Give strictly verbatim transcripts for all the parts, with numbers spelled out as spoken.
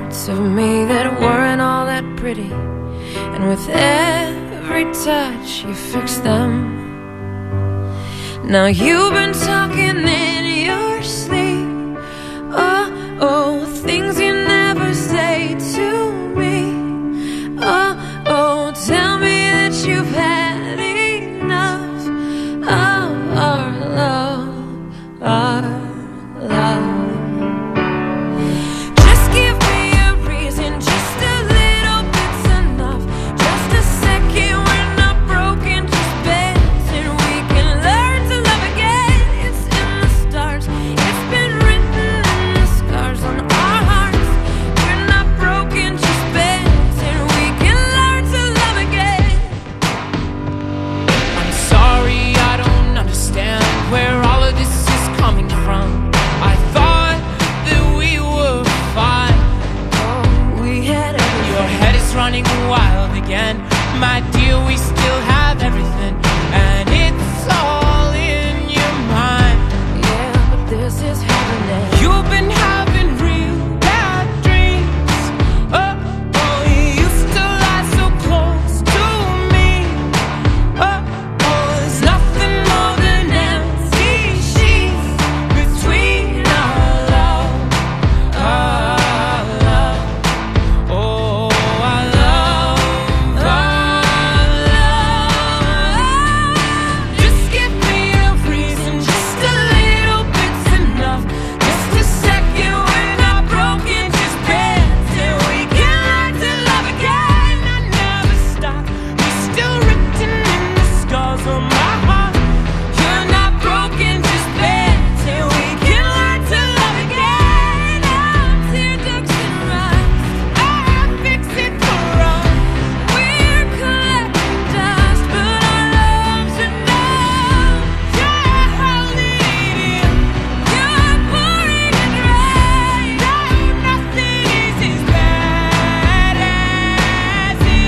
parts of me that weren't all that pretty, and with every touch you fixed them. Now you've been talking in your sleep, oh, oh, things you never say to me. Oh, oh, tell me that you've had enough of our love, our love. Just give me a reason, just a little bit's enough. Just a second, we're not broken, just bends, and we can learn to love again. It's in the stars, it's been written in the scars on our hearts. We're not broken, just bends, and we can learn to love again. I'm sorry, I don't understand where all of this is coming from. I thought that we were fine. Oh, we had everything. Your head is running wild again. My dear, we still have everything, and it's all in your mind. Yeah, but this is happening. You've been having real bad dreams. Oh, oh, you used to lie so close to me. Oh, oh, there's nothing more than empty sheets between our love, our love. Oh, our love, our love. Just give me a reason, just a little bit's enough. Just a second, we're not broken, just bends, and we can learn to love again. I never stop, we're still written in the scars on my heart. You're not broken, just bends, and we can learn to love again. Our tear ducts and rust, I'll fix it for us. We're collecting dust, but our love's enough. You're holding it in, you're pouring it rain. No, nothing is as bad as it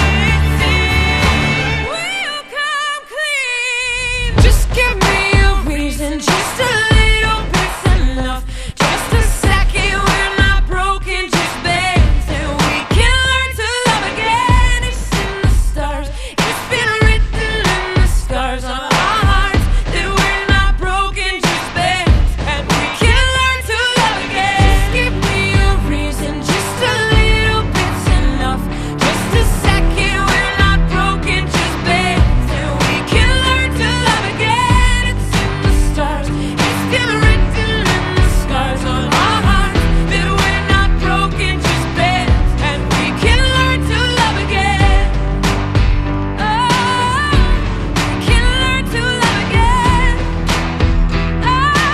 seems. We'll come clean. Just give me a reason, just a little bit's enough. Just a second, we're not broken, just bends, and we can learn to love again. It's in the stars, it's been written in the scars on our hearts that we're not broken, just bends, and we can learn to love again. Just give me a reason, just a little bit's enough. Just a second, we're not broken, just bends, and we can learn to love again. It's in the stars, it's been written in the scars on our hearts that we're not broken, just bends, and we can learn to love again. Oh, we can learn to love again. Oh,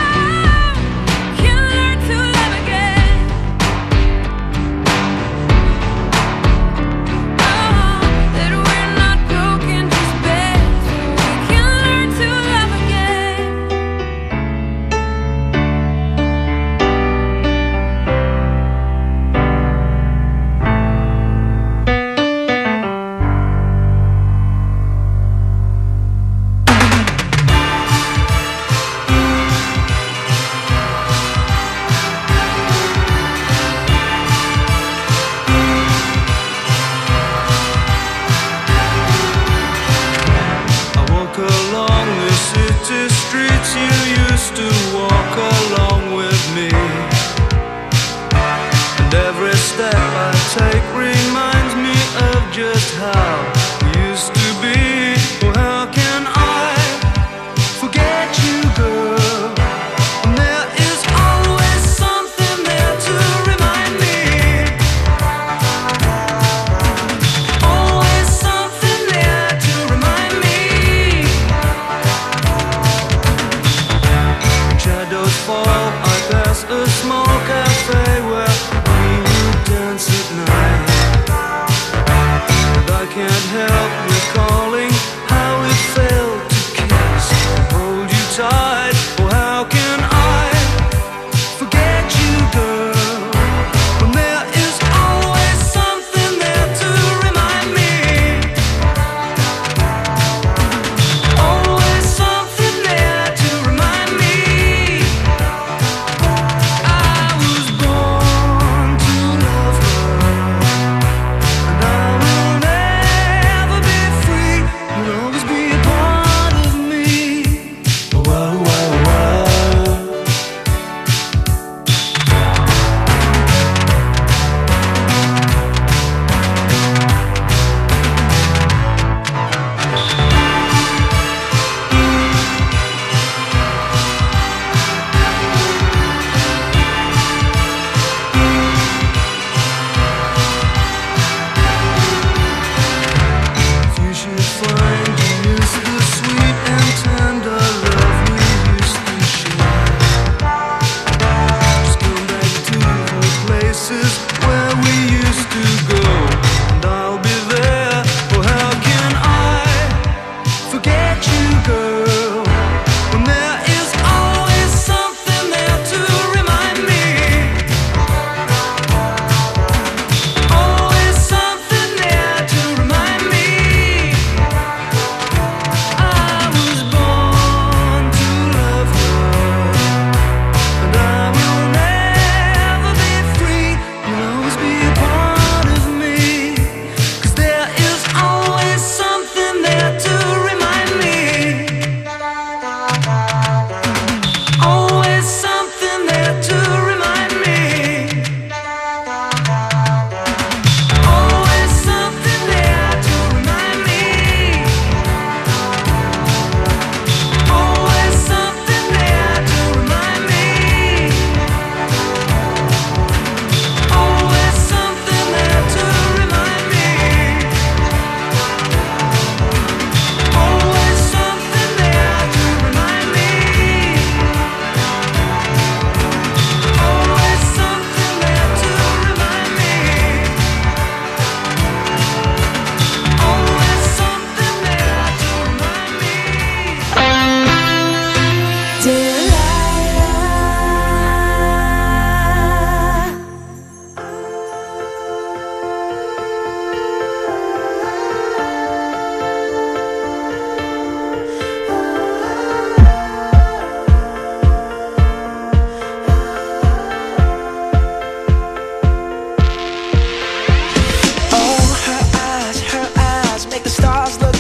can learn to love again. Oh, that we're not broken, just bends, and we can learn to love again. I walk along the city streets you used to walk along with me, and every step I take reminds me of just how we used to be. Well, how can I forget you, girl? And there is always something there to remind me. Always something there to remind me. Shadows fall, I pass a small cafe where we would dance at night, and I can't help recalling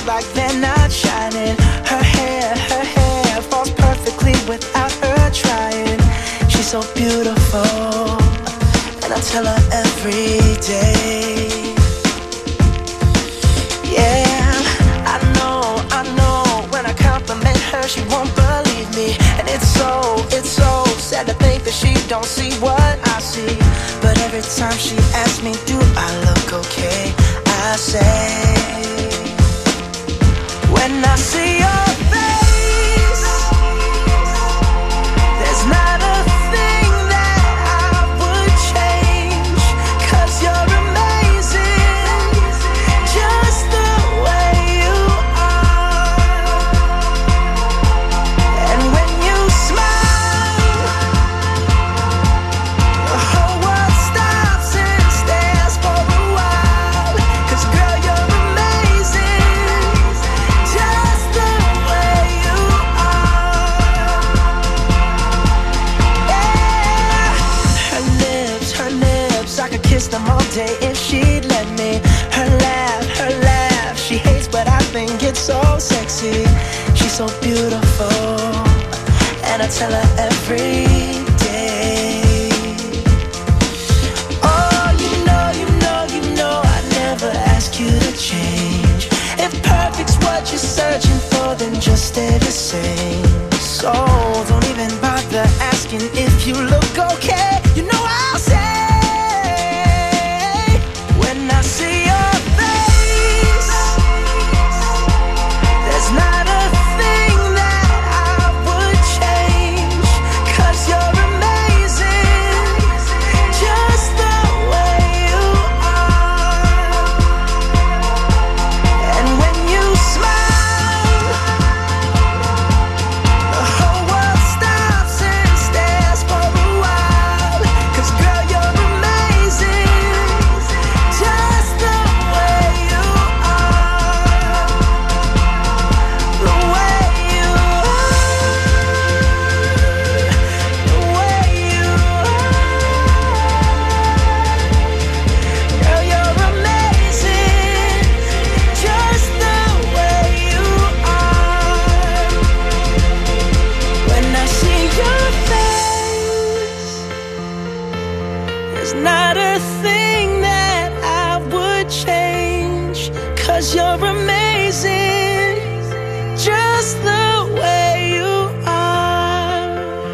like they're not shining. Her hair, her hair falls perfectly without her trying. She's so beautiful, and I tell her every day. Yeah, I know, I know, when I compliment her, she won't believe me. And it's so, it's so sad to think that she don't see what I see. But every time she asks me, do I look okay, I say, when I see your face, there's not a thing that I would change. 'Cause you're amazing, just the way you are. And when you smile, the whole world stops and stares for a while. 'Cause girl, you're amazing, just the way you are. Yeah. Her lips, her lips, I could kiss them all day if she'd let me. Her laugh, her laugh, she hates but I think it's so sexy. She's so beautiful, and I tell her every day. Oh, you know, you know, you know I never ask you to change. If perfect's what you're searching for, then just stay the same. So don't even bother asking if you look okay. You know I'll say, when I see your face, there's not a thing that I would change. 'Cause you're amazing, just the way you are. And when you smile, the whole world stops and stares for a while. 'Cause girl, you're amazing, just the way you are. The way you are, the way you are. Girl, you're amazing, just the way you are. When I see your face, there's not a thing that I would change. 'Cause you're amazing, just the way you are.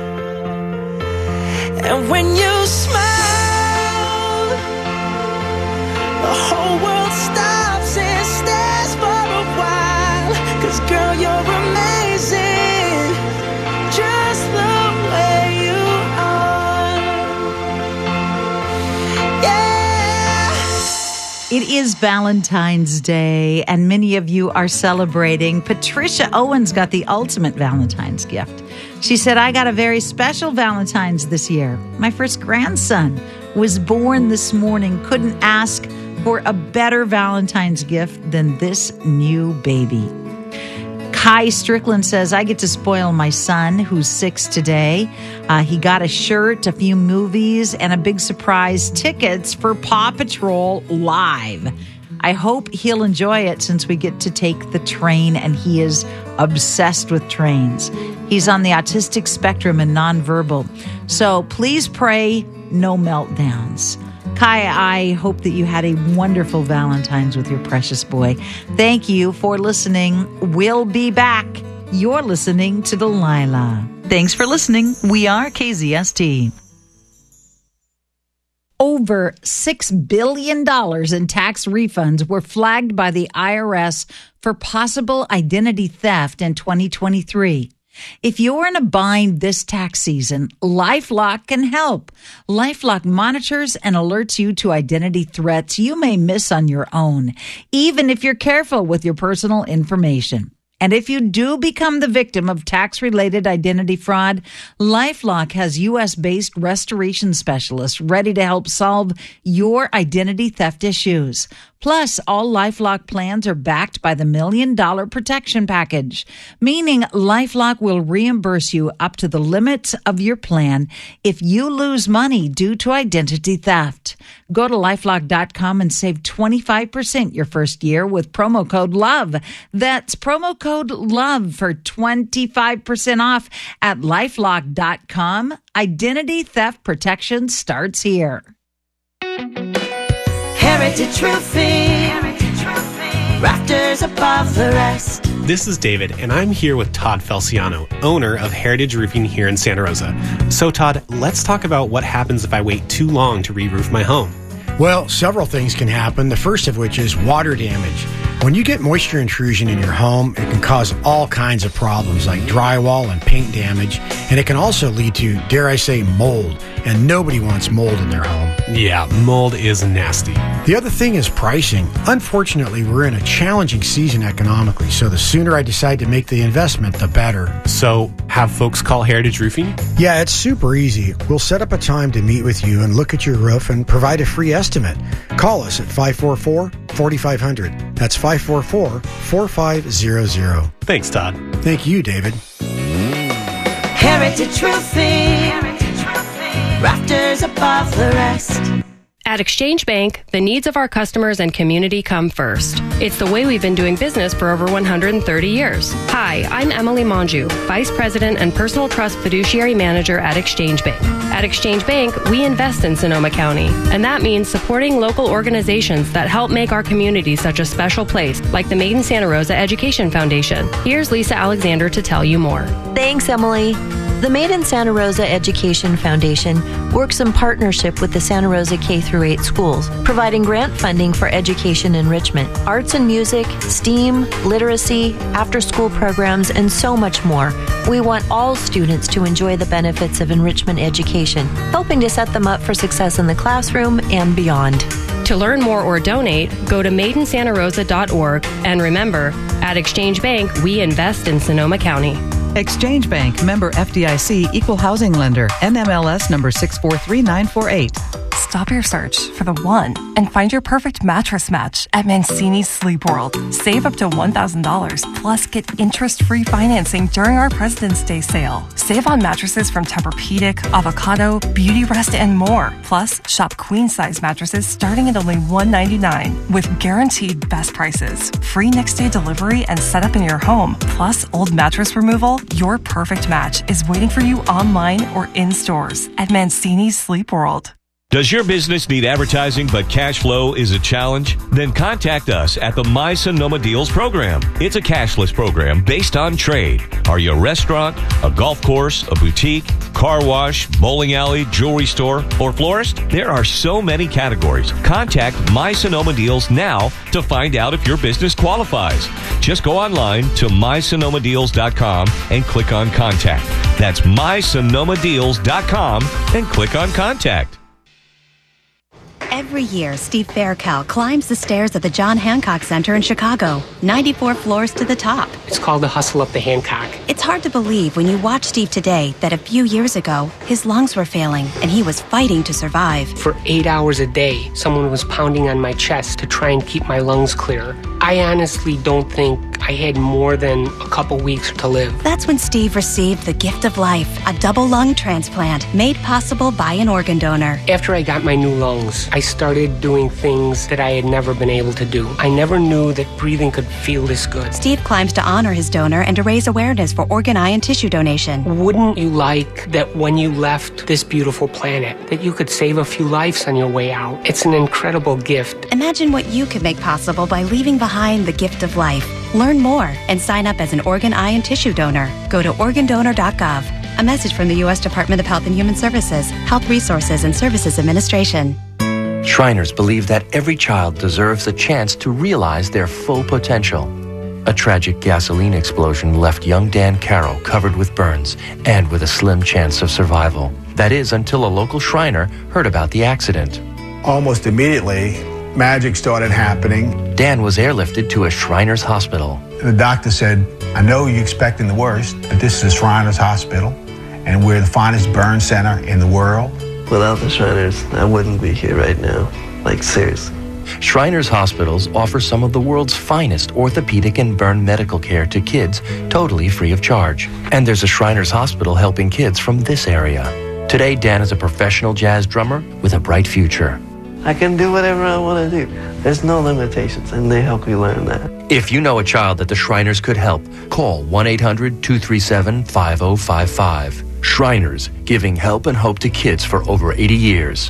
And when you smile, the whole world stops and stares for a while. 'Cause girl, you're amazing, just the way you are. Yeah. It is Valentine's Day, and many of you are celebrating. Patricia Owens got the ultimate Valentine's gift. She said, I got a very special Valentine's this year. My first grandson was born this morning. Couldn't ask for a better Valentine's gift than this new baby. Kai Strickland says, I get to spoil my son, who's six today. Uh, he got a shirt, a few movies, and a big surprise, tickets for Paw Patrol Live. I hope he'll enjoy it since we get to take the train, and he is obsessed with trains. He's on the autistic spectrum and nonverbal. So please pray no meltdowns. Kai, I hope that you had a wonderful Valentine's with your precious boy. Thank you for listening. We'll be back. You're listening to Delilah. Thanks for listening. We are K Z S T. Over six billion dollars in tax refunds were flagged by the I R S for possible identity theft in twenty twenty-three. If you're in a bind this tax season, LifeLock can help. LifeLock monitors and alerts you to identity threats you may miss on your own, even if you're careful with your personal information. And if you do become the victim of tax-related identity fraud, LifeLock has U S-based restoration specialists ready to help solve your identity theft issues. Plus, all LifeLock plans are backed by the Million Dollar Protection Package, meaning LifeLock will reimburse you up to the limits of your plan if you lose money due to identity theft. Go to LifeLock dot com and save twenty-five percent your first year with promo code LOVE. That's promo code LOVE for twenty-five percent off at LifeLock dot com. Identity theft protection starts here. Heritage Roofing, rafters above the rest. This is David, and I'm here with Todd Felciano, owner of Heritage Roofing here in Santa Rosa. So, Todd, let's talk about what happens if I wait too long to re-roof my home. Well, several things can happen, the first of which is water damage. When you get moisture intrusion in your home, it can cause all kinds of problems like drywall and paint damage, and it can also lead to, dare I say, mold, and nobody wants mold in their home. Yeah, mold is nasty. The other thing is pricing. Unfortunately, we're in a challenging season economically, so the sooner I decide to make the investment, the better. So, have folks call Heritage Roofing? Yeah, it's super easy. We'll set up a time to meet with you and look at your roof and provide a free estimate. Call us at five four four, four five zero zero. That's five four four, four five zero zero. Thanks, Todd. Thank you, David. Heritage Roofing, rafters above the rest. At Exchange Bank, the needs of our customers and community come first. It's the way we've been doing business for over one hundred thirty years. Hi, I'm Emily Monju, Vice President and Personal Trust Fiduciary Manager at Exchange Bank. At Exchange Bank, we invest in Sonoma County, and that means supporting local organizations that help make our community such a special place, like the Made in Santa Rosa Education Foundation. Here's Lisa Alexander to tell you more. Thanks, Emily. The Made in Santa Rosa Education Foundation works in partnership with the Santa Rosa K through eight schools, providing grant funding for education enrichment, arts and music, STEAM, literacy, after-school programs, and so much more. We want all students to enjoy the benefits of enrichment education, helping to set them up for success in the classroom and beyond. To learn more or donate, go to made in santa rosa dot org, and remember, at Exchange Bank, we invest in Sonoma County. Exchange Bank, member F D I C, equal housing lender, N M L S number six four three nine four eight. Stop your search for the one and find your perfect mattress match at Mancini's Sleep World. Save up to one thousand dollars, plus get interest-free financing during our President's Day sale. Save on mattresses from Tempur-Pedic, Avocado, Beauty Rest, and more. Plus, shop queen-size mattresses starting at only one hundred ninety-nine dollars with guaranteed best prices, free next-day delivery, and setup in your home. Plus, old mattress removal. Your perfect match is waiting for you online or in stores at Mancini's Sleep World. Does your business need advertising but cash flow is a challenge? Then contact us at the My Sonoma Deals program. It's a cashless program based on trade. Are you a restaurant, a golf course, a boutique, car wash, bowling alley, jewelry store, or florist? There are so many categories. Contact My Sonoma Deals now to find out if your business qualifies. Just go online to my sonoma deals dot com and click on Contact. That's my sonoma deals dot com and click on Contact. Every year, Steve Faircal climbs the stairs at the John Hancock Center in Chicago, ninety-four floors to the top. It's called the Hustle Up the Hancock. It's hard to believe when you watch Steve today that a few years ago, his lungs were failing and he was fighting to survive. For eight hours a day, someone was pounding on my chest to try and keep my lungs clear. I honestly don't think I had more than a couple weeks to live. That's when Steve received the gift of life, a double lung transplant made possible by an organ donor. After I got my new lungs, I started doing things that I had never been able to do. I never knew that breathing could feel this good. Steve climbs to honor his donor and to raise awareness for organ, eye, and tissue donation. Wouldn't you like that when you left this beautiful planet, that you could save a few lives on your way out? It's an incredible gift. Imagine what you could make possible by leaving behind the gift of life. Learn more and sign up as an organ, eye, and tissue donor. Go to organ donor dot gov. A message from the U S Department of Health and Human Services, Health Resources and Services Administration. Shriners believe that every child deserves a chance to realize their full potential. A tragic gasoline explosion left young Dan Carroll covered with burns and with a slim chance of survival. That is, until a local Shriner heard about the accident. Almost immediately, magic started happening. Dan was airlifted to a Shriners hospital. The doctor said, I know you're expecting the worst, but this is Shriners Hospital, and we're the finest burn center in the world. Without the Shriners, I wouldn't be here right now. Like, seriously. Shriners Hospitals offer some of the world's finest orthopedic and burn medical care to kids totally free of charge. And there's a Shriners Hospital helping kids from this area. Today, Dan is a professional jazz drummer with a bright future. I can do whatever I want to do. There's no limitations, and they help you learn that. If you know a child that the Shriners could help, call one eight hundred two three seven five oh five five. Shriners, giving help and hope to kids for over eighty years.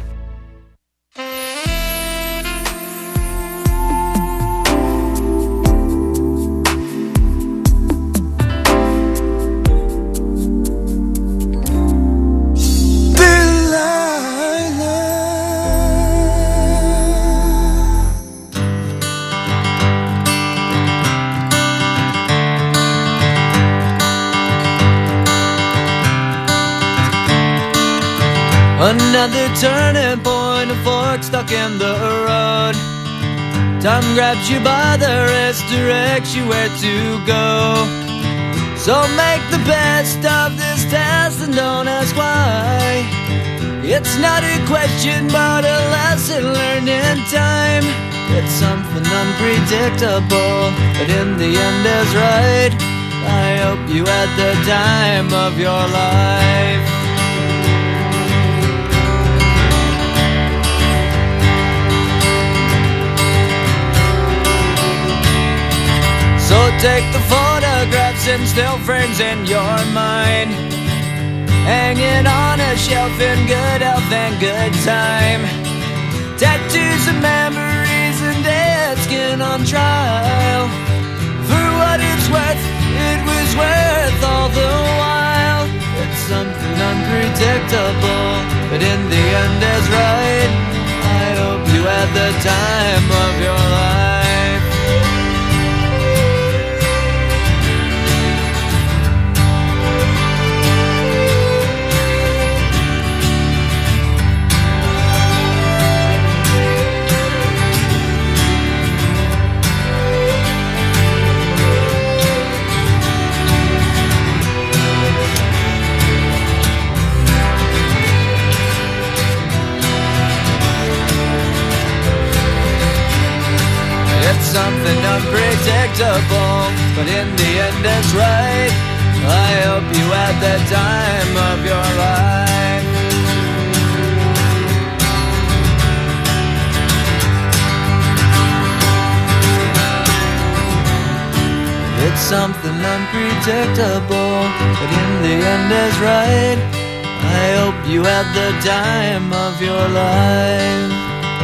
Another turning point, a fork stuck in the road. Time grabs you by the wrist, directs you where to go. So make the best of this test and don't ask why. It's not a question but a lesson learned in time. It's something unpredictable, but in the end is right. I hope you had the time of your life. So take the photographs and still frames in your mind, hanging on a shelf in good health and good time. Tattoos and memories and dead skin on trial. For what it's worth, it was worth all the while. It's something unpredictable, but in the end is right. I hope you had the time of your life. Something unpredictable, but in the end it's right. I hope you had the time of your life. It's something unpredictable, but in the end is right. I hope you had the time of your life.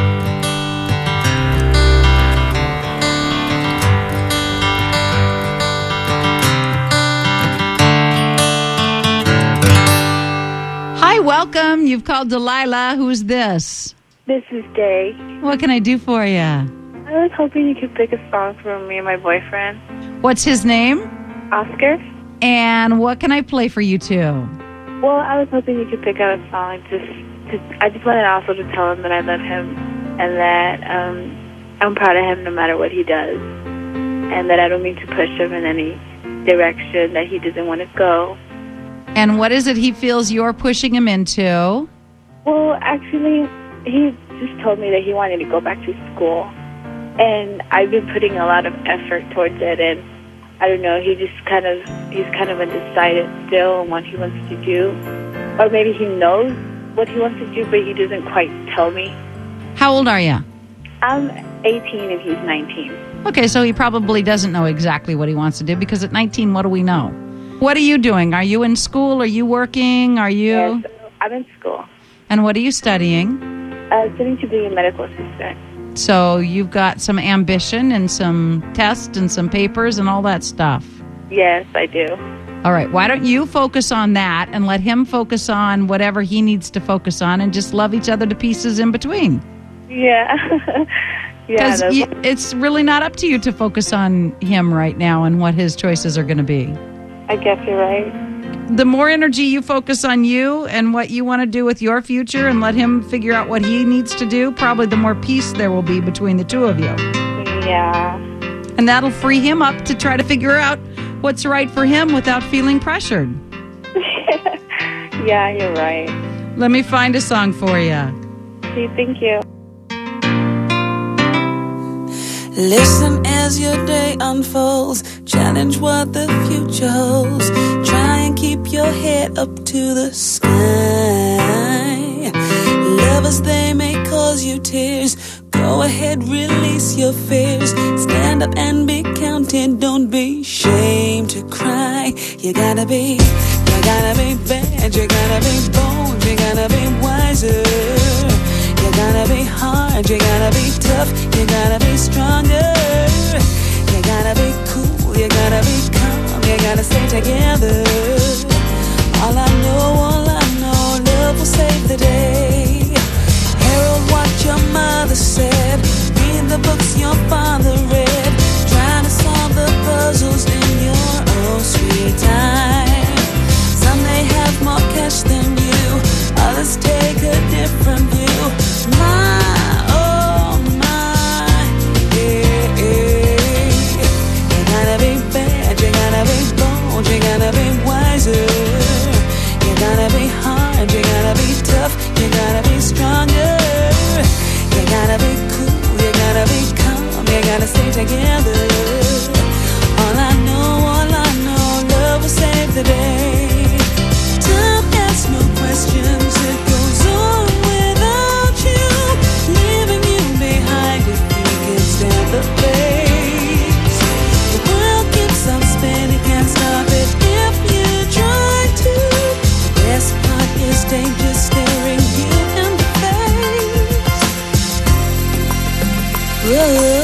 Welcome. You've called Delilah. Who's this? This is Day. What can I do for you? I was hoping you could pick a song for me and my boyfriend. What's his name? Oscar. And what can I play for you two? Well, I was hoping you could pick out a song. Just, to, I just wanted also to tell him that I love him and that um, I'm proud of him no matter what he does, and that I don't mean to push him in any direction that he doesn't want to go. And what is it he feels you're pushing him into? Well, actually, he just told me that he wanted to go back to school. And I've been putting a lot of effort towards it. And I don't know, he just kind of, he's kind of undecided still on what he wants to do. Or maybe he knows what he wants to do, but he doesn't quite tell me. How old are you? I'm eighteen and he's nineteen. Okay, so he probably doesn't know exactly what he wants to do, because at nineteen, what do we know? What are you doing? Are you in school? Are you working? Are you? Yes, I'm in school. And what are you studying? Uh, studying to be a medical assistant. So you've got some ambition and some tests and some papers and all that stuff. Yes, I do. All right. Why don't you focus on that and let him focus on whatever he needs to focus on, and just love each other to pieces in between? Yeah. Because yeah, it's really not up to you to focus on him right now and what his choices are going to be. I guess you're right. The more energy you focus on you and what you want to do with your future and let him figure out what he needs to do, probably the more peace there will be between the two of you. Yeah. And that'll free him up to try to figure out what's right for him without feeling pressured. Yeah, you're right. Let me find a song for you. Okay, thank you. Listen as your day unfolds. Challenge what the future holds. Try and keep your head up to the sky. Lovers, they may cause you tears. Go ahead, release your fears. Stand up and be counted. Don't be ashamed to cry. You gotta be, you gotta be bad. You gotta be bold. You gotta be wiser. You gotta be hard, you gotta be tough, you gotta be stronger. You gotta be cool, you gotta be calm, you gotta stay together. All I know, all I know, love will save the day. Herald what your mother said, read the books your father read, trying to solve the puzzles in your own sweet time. Some may have more cash than you, others take a different view. My, oh my, yeah, yeah. You gotta be bad, you gotta be bold, you gotta be wiser. You gotta be hard, you gotta be tough, you gotta be stronger. You gotta be cool, you gotta be calm, you gotta stay together. All I know, all I know, love will save the day. Time asks no questions, it goes on without you, leaving you behind if you can stand the pace. The world keeps on spinning, can't stop it if you try to. The best part is danger staring you in the face. Whoa.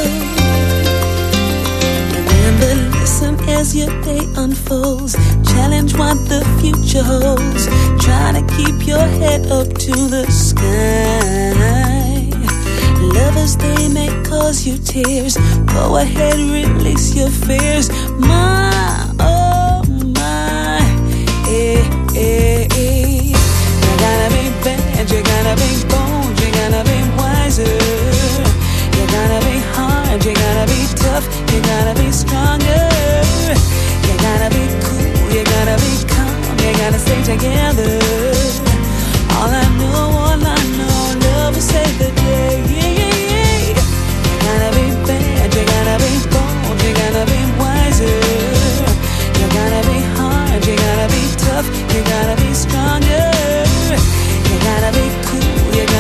Remember, listen as your day unfolds. Challenge what the future holds. Try to keep your head up to the sky. Lovers, they may cause you tears. Go ahead, release your fears. My, oh my, eh, eh, eh. You gotta be bad, you gotta be bold, you gotta be wiser. You gotta be hard, you gotta be tough, you gotta be stronger. You gotta be cool, you gotta be calm, you gotta stay together. All I know, all I know, love will save the day. Yeah, yeah, yeah. You gotta be bad, you gotta be bold, you gotta be wiser. You gotta be hard, you gotta be tough, you gotta be stronger. You gotta be cool, you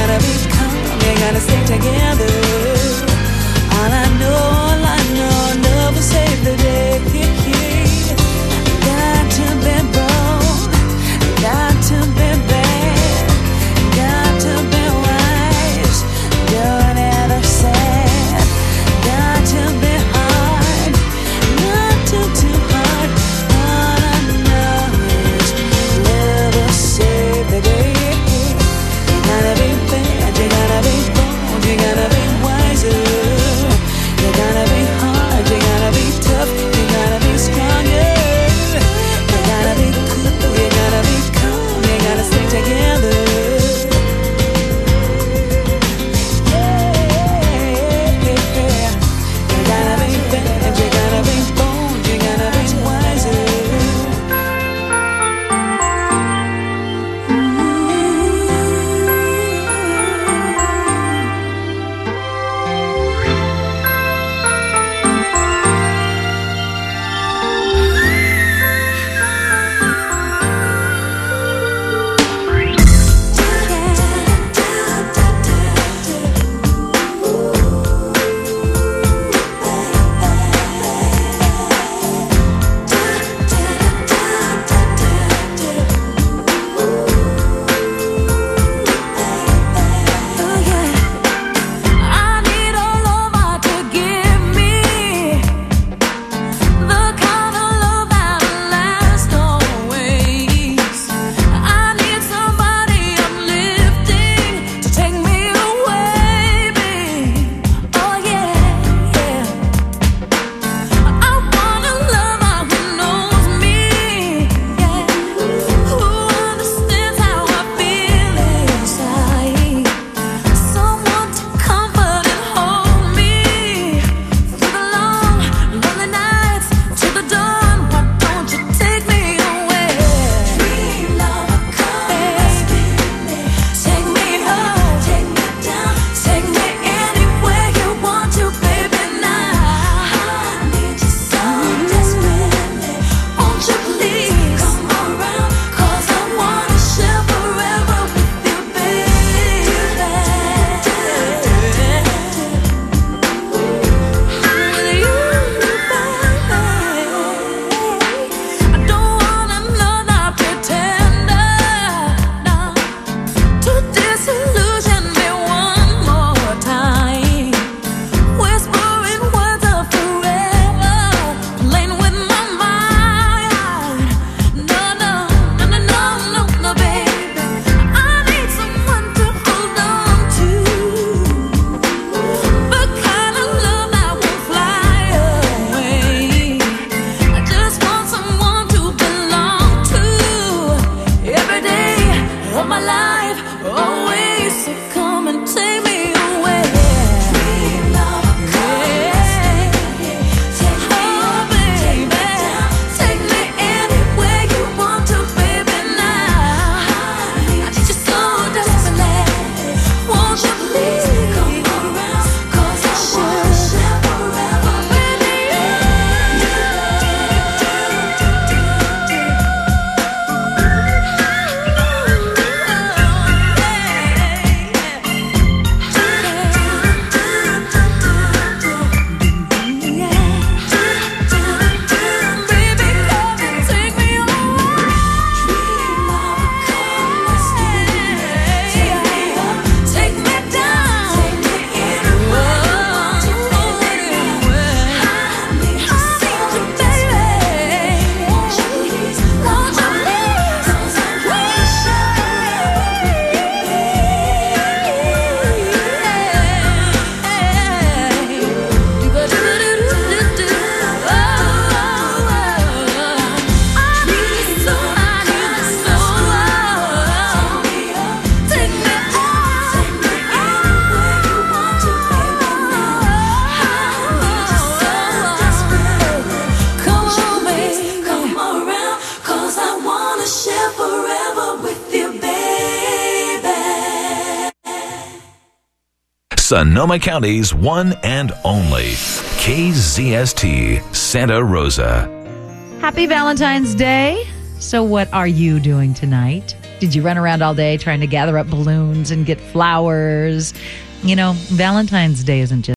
Sonoma County's one and only K Z S T Santa Rosa. Happy Valentine's Day. So what are you doing tonight? Did you run around all day trying to gather up balloons and get flowers? You know, Valentine's Day isn't just